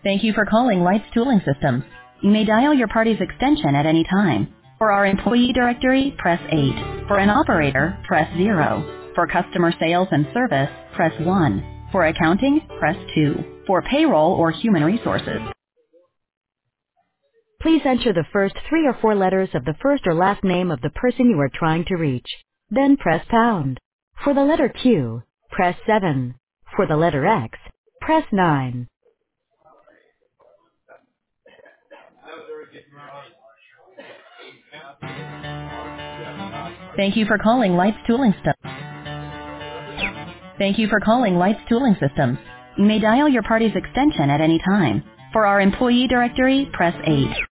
Thank you for calling Lights Tooling Systems. You may dial your party's extension at any time. For our employee directory, press 8. For an operator, press 0. For customer sales and service, press 1. For accounting, press 2. For payroll or human resources, please enter the first 3 or 4 letters of the first or last name of the person you are trying to reach. Then press pound. For the letter Q, press 7. For the letter X, press 9. Thank you for calling Lights Tooling Systems. Thank you for calling Lights Tooling Systems. You may dial your party's extension at any time. For our employee directory, press 8.